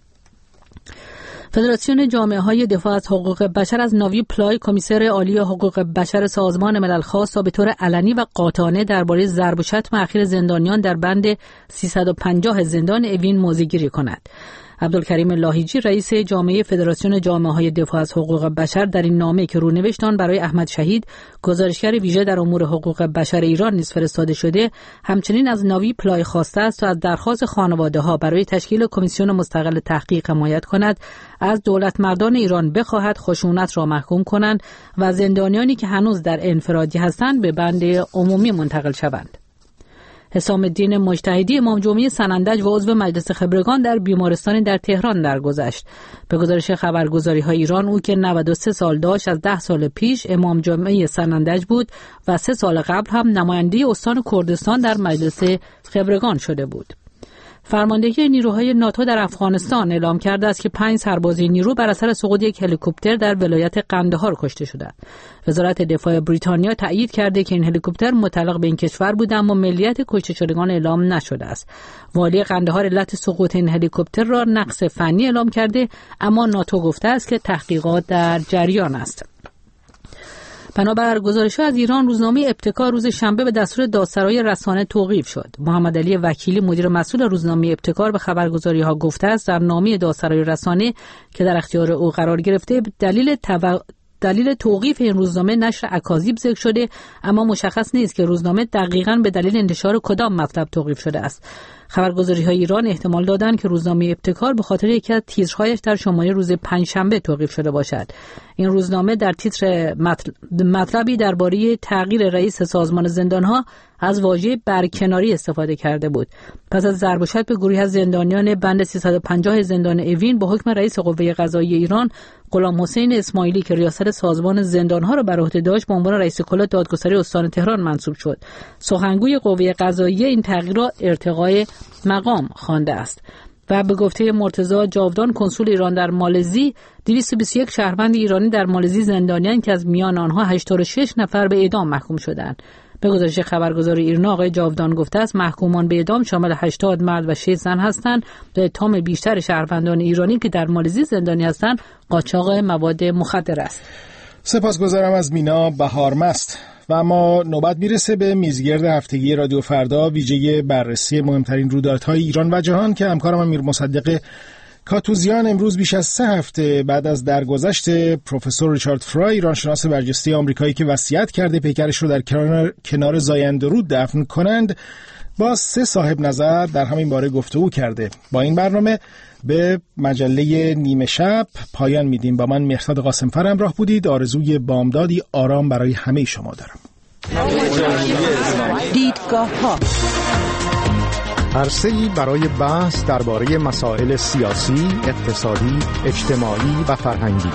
فدراسیون جامعه‌های دفاع از حقوق بشر از ناوی پلای کمیسر عالی حقوق بشر سازمان ملل خواست تا به طور علنی و قاطعانه درباره ضرب و شتم اخیر زندانیان در بند سیصد و پنجاه زندان اوین موضع‌گیری کند. عبدالکریم لاهیجی رئیس جامعه فدراسیون جامعه‌های دفاع از حقوق بشر در این نامه که رونوشت آن برای احمد شهید گزارشگر ویژه در امور حقوق بشر ایران نیز فرستاده شده، همچنین از ناوی پلای خواسته است تا از درخواست خانواده‌ها برای تشکیل کمیسیون مستقل تحقیق حمایت کند، از دولت مردان ایران بخواهد خشونت را محکوم کنند و زندانیانی که هنوز در انفرادی هستند به بند عمومی منتقل شوند. حسام الدین مجتهدی امام جمعه سنندج و عضو مجلس خبرگان در بیمارستانی در تهران درگذشت. به گزارش خبرگزاری‌های ایران او که نود و سه سال داشت از ده سال پیش امام جمعه سنندج بود و سه سال قبل هم نماینده استان کردستان در مجلس خبرگان شده بود. فرماندهی نیروهای ناتو در افغانستان اعلام کرده است که پنج سرباز نیرو بر اثر سقوط یک هلیکوپتر در ولایت قندهار کشته شدند. وزارت دفاع بریتانیا تأیید کرده که این هلیکوپتر متعلق به این کشور بود اما ملیت کشته شدگان اعلام نشده است. والی قندهار علت سقوط این هلیکوپتر را نقص فنی اعلام کرده اما ناتو گفته است که تحقیقات در جریان است. بنابر گزارش‌ها از ایران، روزنامه ابتکار روز شنبه به دستور دادسرای رسانه توقیف شد. محمد علی وکیلی مدیر مسئول روزنامه ابتکار به خبرگزاری‌ها گفته است در نامه دادسرای رسانه که در اختیار او قرار گرفته دلیل تو... دلیل توقیف این روزنامه نشر اکاذیب ذکر شده اما مشخص نیست که روزنامه دقیقاً به دلیل انتشار کدام مطلب توقیف شده است. خبرگزاری‌های ایران احتمال دادند که روزنامه ابتکار به خاطر یکی از تیترهایش در شماره روز پنجشنبه توقیف شده باشد. این روزنامه در تیتر مطلبی درباره تغییر رئیس سازمان زندان‌ها از واژه برکناری استفاده کرده بود. پس از ضرب و شتم به گروهی از زندانیان بند سیصد و پنجاه زندان اوین با حکم رئیس قوه قضاییه ایران غلام حسین اسماعیلی که ریاست سازمان زندان‌ها را بر عهده داشت به عنوان رئیس کل دادگستری استان تهران منصوب شد. سخنگوی قوه قضاییه این تغییر را ارتقای مقام خوانده است. و به گفته مرتضی جاودان کنسول ایران در مالزی، دویست و بیست و یک شهروند ایرانی در مالزی زندانیان که از میان آنها هشتاد و شش نفر به اعدام محکوم شدند. به گزارش خبرگزاری ایرنا آقای جاودان گفته است محکومان به اعدام شامل هشتاد مرد و شش زن هستند. به اتهام بیشتر شهروندان ایرانی که در مالزی زندانی هستند قاچاق مواد مخدر است. سپاسگزارم از مینا بهارمست. و اما نوبت میرسه به میزگرد هفتگی رادیو فردا، ویژه بررسی مهمترین رویدادهای ایران و جهان که همکارم امیر مصدق کاتوزیان امروز بیش از سه هفته بعد از درگذشت پروفسور ریچارد فرای، ایرانشناس برجسته آمریکایی که وصیت کرده پیکرش رو در کنار, کنار زاینده رود دفن کنند، با سه صاحب نظر در همین باره گفتگو کرده. با این برنامه به مجله نیمه شب پایان میدیم. با من مهرداد قاسمفر همراه بودید. آرزوی بامدادی آرام برای همه شما دارم. دیدگاه ها، عرصه‌ای برای بحث درباره مسائل سیاسی، اقتصادی، اجتماعی و فرهنگی.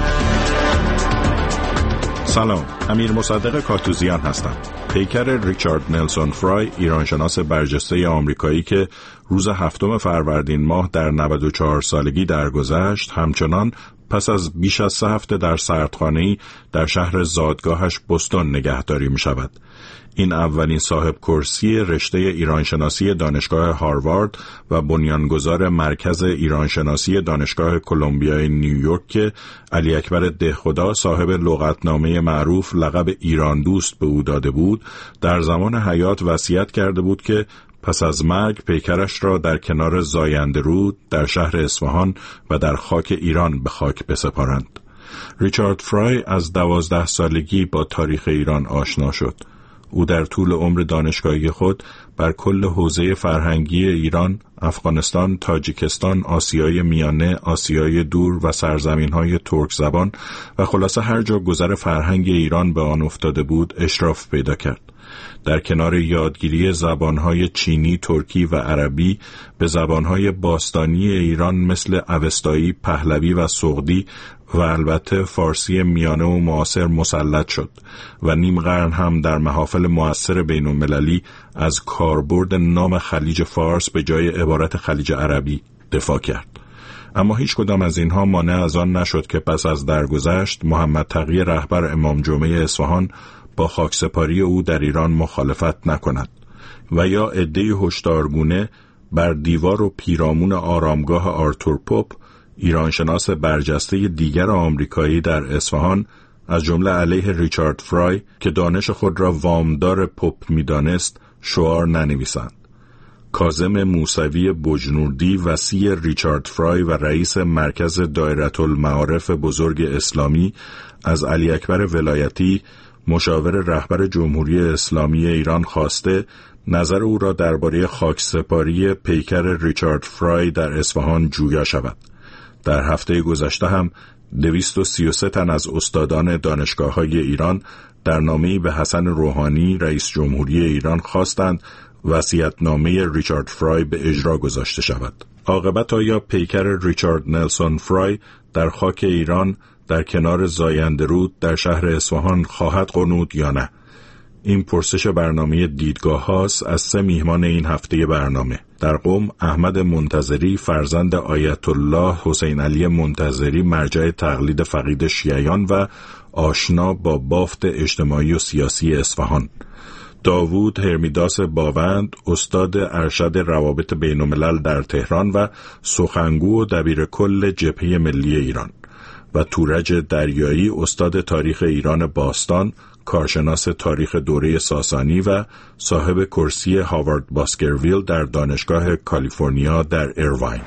سلام، امیر مصدق کاتوزیان هستم. پیکر ریچارد نلسون فرای، ایرانشناس برجسته آمریکایی که روز هفتم فروردین ماه در نود و چهار سالگی درگذشت، همچنان پس از بیش از سه هفته در سردخانه‌ای در شهر زادگاهش بوستون نگهداری می شود. این اولین صاحب کرسی رشته ایرانشناسی دانشگاه هاروارد و بنیانگذار مرکز ایرانشناسی دانشگاه کلمبیای نیویورک که علی اکبر دهخدا صاحب لغتنامه معروف لقب ایران دوست به او داده بود، در زمان حیات وصیت کرده بود که پس از مرگ پیکرش را در کنار زاینده رود در شهر اصفهان و در خاک ایران به خاک بسپارند. ریچارد فرای از دوازده سالگی با تاریخ ایران آشنا شد. او در طول عمر دانشگاهی خود بر کل حوزه فرهنگی ایران، افغانستان، تاجیکستان، آسیای میانه، آسیای دور و سرزمین‌های ترک زبان و خلاصه هر جا گذر فرهنگ ایران به آن افتاده بود اشراف پیدا کرد. در کنار یادگیری زبانهای چینی، ترکی و عربی به زبانهای باستانی ایران مثل اوستایی، پهلوی و سغدی و البته فارسی میانه و معاصر مسلط شد و نیم قرن هم در محافل مؤثر بین المللی از کاربرد نام خلیج فارس به جای عبارت خلیج عربی دفاع کرد. اما هیچ کدام از اینها مانع از آن نشد که پس از درگذشت محمد تقی رهبر امام جمعه اصفهان با خاکسپاری او در ایران مخالفت نکند و یا عده‌ای هشدارگونه بر دیوار و پیرامون آرامگاه آرتور پاپ، ایرانشناس برجسته دیگر آمریکایی در اصفهان، از جمله علیه ریچارد فرای که دانش خود را وامدار پاپ می‌دانست، شعار ننویسند. کاظم موسوی بجنوردی، وصی ریچارد فرای و رئیس مرکز دایرةالمعارف بزرگ اسلامی، از علی اکبر ولایتی مشاور رهبر جمهوری اسلامی ایران خواسته نظر او را درباره خاکسپاری پیکر ریچارد فرای در اصفهان جویا شود. در هفته گذشته هم دویست و سی و سه تن از استادان دانشگاه‌های ایران در نامه‌ای به حسن روحانی رئیس جمهوری ایران خواستند وصیت‌نامه ریچارد فرای به اجرا گذاشته شود. عاقبت آیا پیکر ریچارد نلسون فرای در خاک ایران در کنار زاینده رود در شهر اصفهان خواهد غنود یا نه؟ این پرسش برنامه دیدگاه هاست از سه میهمان این هفته برنامه. در قم احمد منتظری فرزند آیت الله حسین علی منتظری، مرجع تقلید فقید شیعیان و آشنا با بافت اجتماعی و سیاسی اصفهان. داوود هرمیداس باوند، استاد ارشد روابط بین الملل در تهران و سخنگو و دبیر کل جبهه ملی ایران. و تورج دریایی، استاد تاریخ ایران باستان، کارشناس تاریخ دوره ساسانی و صاحب کرسی هاوارد باسکرویل در دانشگاه کالیفرنیا در ایرواین.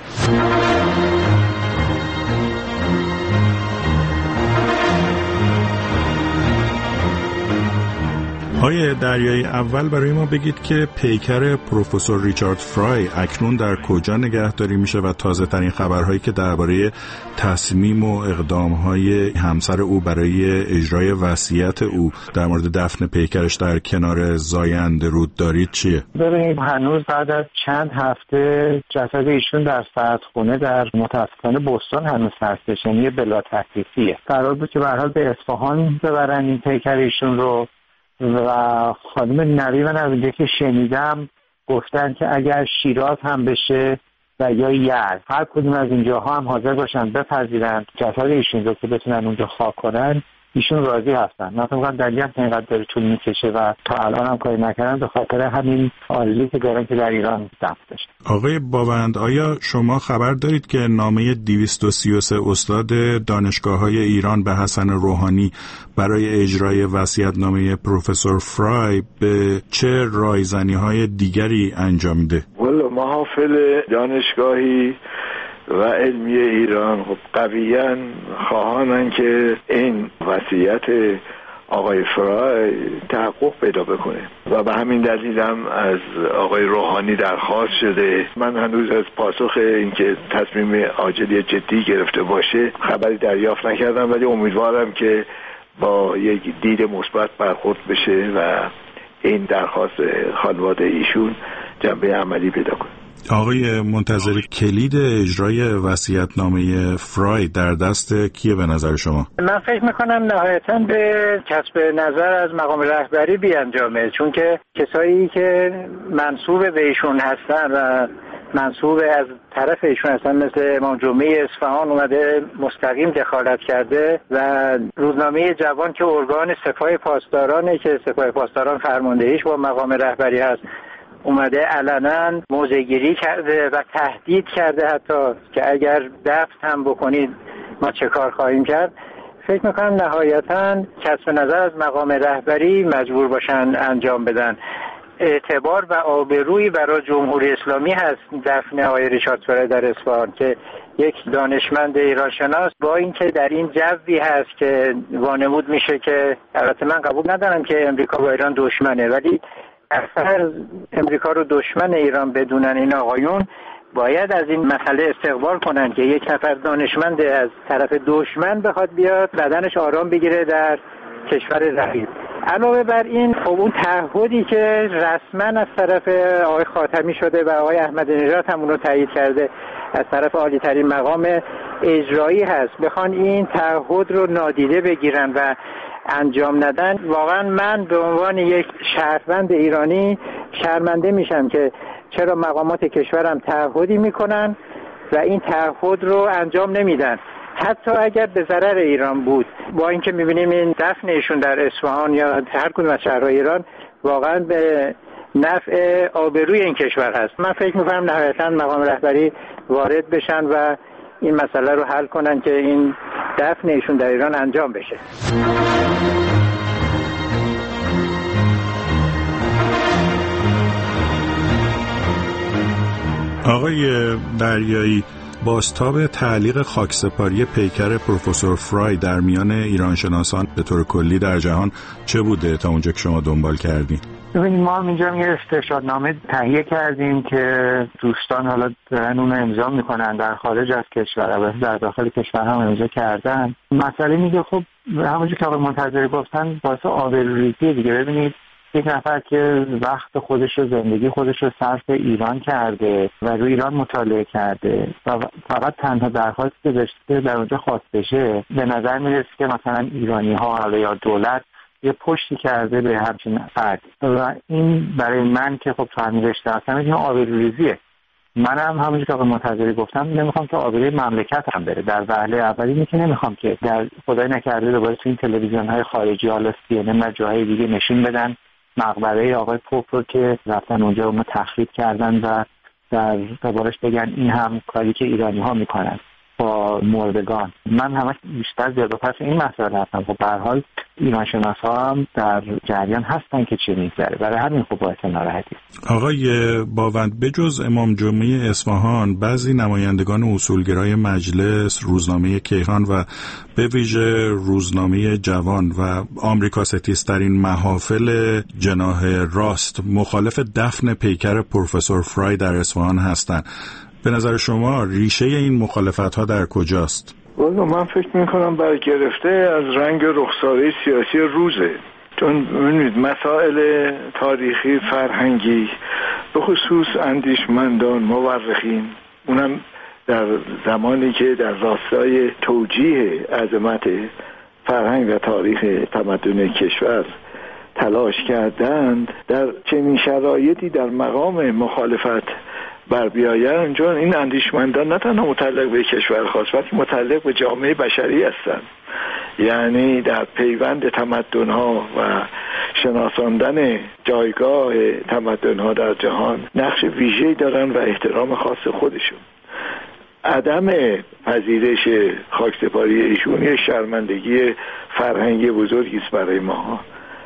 آقای دریایی، اول برای ما بگید که پیکر پروفسور ریچارد فرای اکنون در کجا نگهداری میشه و تازه ترین خبرهایی که درباره تصمیم و اقدامهای همسر او برای اجرای وصیت او در مورد دفن پیکرش در کنار زاینده رود دارید چیه؟ ببینید، هنوز بعد از چند هفته جسد ایشون در سردخونه در متاسفانه بوستون هنوز هستش، یعنی بلا تکلیفیه. قرار بود که به هر حال به اصفهان ببرن این پیکر ایشون رو و خانم نوی من از اینجا که شنیدم گفتن که اگر شیراز هم بشه و یا یزد، هر کدوم از اینجاها هم حاضر باشن بپذیرن جسد ایشون رو که بتونن اونجا خاک کنن، ایشون راضی هستن. من فکر می‌کنم دلیلی هم که اینقدر داره طول میکشه و تا الان هم کاری نکردن به خاطر همین آرزویی که دارن که در ایران دفن بشه. آقای باوند، آیا شما خبر دارید که نامه دویست و سی و سه استاد دانشگاه‌های ایران به حسن روحانی برای اجرای وصیت‌نامه پروفسور فرای به چه رایزنی‌های دیگری انجام میده؟ والا محافل دانشگاهی و علمی ایران خب قویاً خواهانن که این وصیت آقای فرای تحقق پیدا بکنه و به همین دلیل هم از آقای روحانی درخواست شده. من هنوز از پاسخ اینکه تصمیم عاجلی جدی گرفته باشه خبری دریافت نکردم، ولی امیدوارم که با یک دید مثبت برخورد بشه و این درخواست خانواده ایشون جنبه عملی پیدا کنه. آقای منتظری، کلید اجرای وصیت‌نامه فرای در دست کیه به نظر شما؟ من فکر میکنم نهایتاً به کسب نظر از مقام رهبری بیانجامه، چون که کسایی که منصوب به ایشون هستن و منصوب از طرف ایشون هستن، مثل امام جمعه اصفهان اومده مستقیم دخالت کرده و روزنامه جوان که ارگان سپاه پاسدارانه که سپاه پاسداران فرماندهیش با مقام رهبری هست، اومده علنا موضع‌گیری کرده و تهدید کرده حتی که اگر دفع هم بکنید ما چه کار خواهیم کرد. فکر میکنم نهایتاً کسب نظر از مقام رهبری مجبور باشن انجام بدن. اعتبار و آبرویی برای جمهوری اسلامی هست دفن آقای ریچارد فرای در اصفهان که یک دانشمند ایرانشناس با اینکه در این جوی هست که وانمود میشه که البته من قبول ندارم که امریکا با ایران دشمنه، ولی اگر امریکا رو دشمن ایران بدونن این آقایون باید از این مسئله استقبال کنن که یک نفر دانشمند از طرف دشمن بخواد بیاد بدنش آرام بگیره در کشور رقیب. علاوه بر این خب اون تعهدی که رسما از طرف آقای خاتمی شده و آقای احمدی نژاد هم اون رو تایید کرده از طرف عالی ترین مقام اجرایی هست، بخوان این تعهد رو نادیده بگیرن و انجام ندن، واقعا من به عنوان یک شهروند ایرانی شرمنده میشم که چرا مقامات کشورم تعهدی میکنن و این تعهد رو انجام نمیدن، حتی اگر به ضرر ایران بود. با اینکه میبینیم این دفن ایشون در اصفهان یا هر کدوم از شهرهای ایران واقعا به نفع آبروی این کشور هست. من فکر میکنم نهایتاً مقام رهبری وارد بشن و این مسئله رو حل کنن که این دفن ایشون در ایران انجام بشه. آقای دریایی، بازتاب تعلیق خاکسپاری پیکر پروفسور فرای در میان ایرانشناسان به طور کلی در جهان چه بوده تا اونجا که شما دنبال کردین؟ ببینید ما هم اینجا یه استرشادنامه تهیه کردیم که دوستان حالا دارن اون امضا میکنن در خارج از کشور و در داخل کشور هم امضا کردن. مسئله میگه خب همونجور که آقای منتظری گفتن واسه آبروریزی دیگه. ببینید یک نفر که وقت خودش رو زندگی خودش رو صرف ایران کرده و روی ایران مطالعه کرده و فقط تنها درخواستی که داشته در اونجا خواست بشه، به نظر میرسه که مثلا ایرانی ها حالا یا دولت یه پشتی کرده به همچین فرد و این برای من که خب فهمی رشته هستم این آبروریزیه. منم همونجور که آقای منتظری گفتم نمیخوام که آبروی مملکت هم بره. در وهله اولی اینه که نمیخوام که در خدای نکرده دوباره تو این تلویزیون های خارجی حالا سی ان ان و جاهای دیگه نشون بدن مقبره آقای پوپ رو که رفتن اونجا اونو تخریب کردن و در دربارش بگن این هم کاری که ایرانی ها میکنن با مردگان. من همش بیشتر زیاد و پس این مسئله هستم. خب به هر حال ایران شناس ها هم در جریان هستن که چی میگذره، برای همین خب باعث ناراحتی. آقای باوند، بجز امام جمعه اصفهان بعضی نمایندگان اصولگرای مجلس، روزنامه کیهان و به ویژه روزنامه جوان و آمریکا ستیزترین محافل جناح راست مخالف دفن پیکر پروفسور فرای در اصفهان هستند. به نظر شما ریشه این مخالفت ها در کجاست؟ والا من فکر میکنم برگرفته از رنگ رخساره سیاسی روزه. چون ببینید مسائل تاریخی فرهنگی به خصوص اندیشمندان مورخین اونم در زمانی که در راستای توجیه عظمت فرهنگ و تاریخ تمدن کشور تلاش کردند، در چنین شرایطی در مقام مخالفت بر بیایند، چون این اندیشمندان نه تنها متعلق به کشور خاص بلکه متعلق به جامعه بشری هستند. یعنی در پیوند تمدن‌ها و شناساندن جایگاه تمدن‌ها در جهان نقش ویژه‌ای دارند و احترام خاص خودشون. عدم پذیرش خاکسپاری ایشون یک شرمندگی فرهنگی بزرگی است برای ما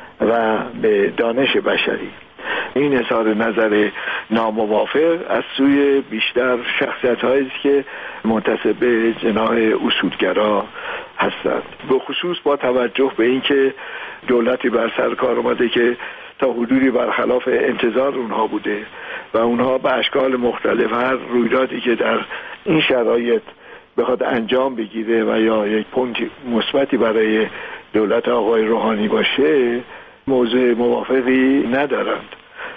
و به دانش بشری. این اظهار نظر ناموافق از سوی بیشتر شخصیت‌هایی است که منتسب به جناح اصولگرا هستند، به خصوص با توجه به اینکه دولتی بر سر کار اومده که تا حدودی برخلاف انتظار اونها بوده و اونها به اشکال مختلف هر رویدادی که در این شرایط بخواد انجام بگیره و یا یک پوینت مثبتی برای دولت آقای روحانی باشه موضوع موافقی ندارند.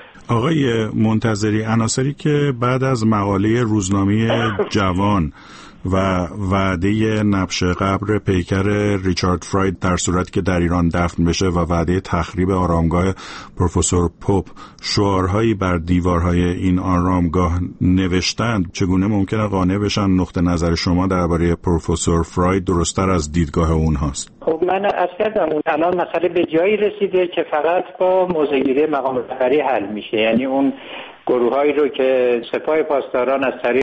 آقای منتظری، عناصری که بعد از مقاله روزنامه جوان و وعده نبش قبر پیکر ریچارد فراید در صورتی که در ایران دفن بشه و وعده تخریب آرامگاه پروفسور پوپ شعارهایی بر دیوارهای این آرامگاه نوشتند، چگونه ممکنه قانع بشن نقطه نظر شما درباره پروفسور فراید درست‌تر از دیدگاه اونهاست؟ خب من عرض کردم الان مسئله به جایی رسیده که فقط با موضع‌گیری مقام رهبری حل میشه. یعنی اون گروهایی رو که سپاه پاسداران از طریق